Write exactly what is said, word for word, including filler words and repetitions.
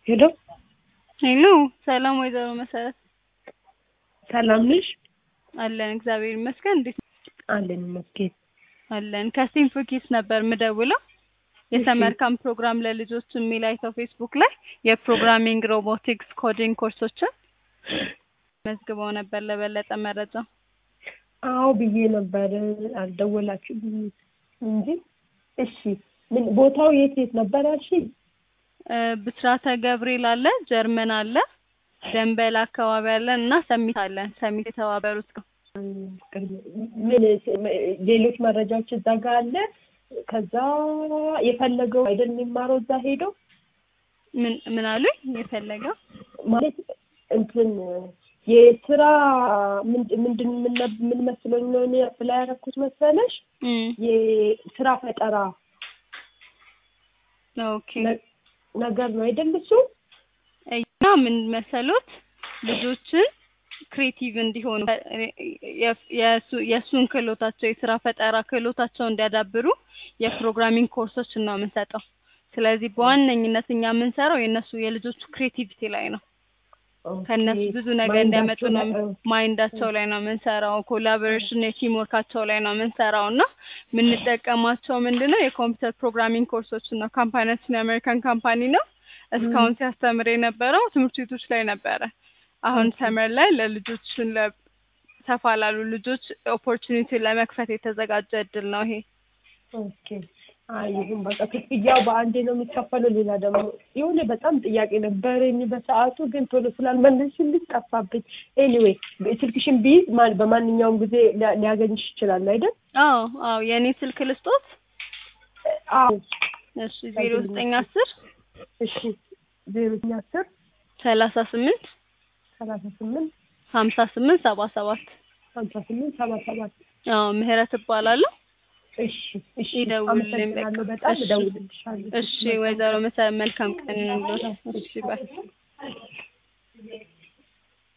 ሄሎ ሄሎ ሰላም ወይዘሮ መሰረት ሰላም ነሽ? አለን እግዚአብሔር ይመስገን። እንዴት አለን ይመስገን። አለን ከስቲም ፎኪስ ነበር ምደውለው የሰመር ካምፕ ፕሮግራም ለልጆች የሚል አይተው ፌስቡክ ላይ የፕሮግራሚንግ ሮቦቲክስ ኮዲንግ ኮርሶችን መዝግበው ነበር ለበለጠ መረጃ። አዎ ብዬ ነበር አልደወላችሁም እንጂ። እሺ ምን ቦታው የት የት ነበር አልሽኝ? ብስራተ ገብርኤል አለ፣ ጀርመን አለ፣ ደንበል አካባቢ አለ እና ሰሚት አለ። ሰሚት የተባበሩት ነው። ምን ሌሎች መረጃዎች እዛ ጋር አለ። ከዛ የፈለገው አይደል የሚማረው እዛ ሄዶ ምን ምን አሉኝ? የፈለገው ማለት እንትን የስራ ምን ምንድን ምን መስሎኝ ነው እኔ አፕላይ ያደረኩት መሰለሽ? የስራ ፈጠራ ኦኬ ነገር ነው አይደል እሱ? እና ምን መሰሉት ልጆችን ክሬቲቭ እንዲሆኑ የሱ የሱን ክህሎታቸው የስራ ፈጠራ ክህሎታቸው እንዲያዳብሩ የፕሮግራሚንግ ኮርሶች ነው የምንሰጠው። ስለዚህ በዋነኝነት እኛ የምንሰራው የነሱ የልጆቹ ክሬቲቪቲ ላይ ነው። ከነሱ ብዙ ነገር እንዲያመጡ ነው ማይንዳቸው ላይ ነው የምንሰራው። ኮላቦሬሽን የቲም ወርካቸው ላይ ነው የምንሰራውና የምንጠቀማቸው ምንድነው የኮምፒውተር ፕሮግራሚንግ ኮርሶች ነው። ካምፓኒያችን የአሜሪካን ካምፓኒ ነው። እስካሁን ሲያስተምር የነበረው ትምህርት ቤቶች ላይ ነበረ። አሁን ሰመር ላይ ለልጆች ለሰፋ ላሉ ልጆች ኦፖርቹኒቲ ለመክፈት የተዘጋጀ እድል ነው ይሄ። ኦኬ አይ ይሁን በቃ ክፍያው በአንዴ ነው የሚከፈለው። ሌላ ደግሞ የሆነ በጣም ጥያቄ ነበረኝ በሰዓቱ ግን ቶሎ ስላልመለስሽልኝ ጠፋብኝ። ኤኒዌይ ስልክሽን ቢይዝ ማን በማንኛውም ጊዜ ሊያገኝሽ ይችላል አይደል? አዎ አዎ የኔ ስልክ ልስጦት? አዎ እሺ ዜሮ ዘጠኝ አስር እሺ ዜሮ ዘጠኝ አስር ሰላሳ ስምንት ሰላሳ ስምንት ሀምሳ ስምንት ሰባ ሰባት ሀምሳ ስምንት ሰባ ሰባት አዎ ምህረት እባላለሁ። እሺ እሺ ይደውልልኝ በጣም እደውልልሻለሁ። እሺ ወይዘሮ መሰረት መልካም ቀን ይሁንልዎት። እሺ ባይ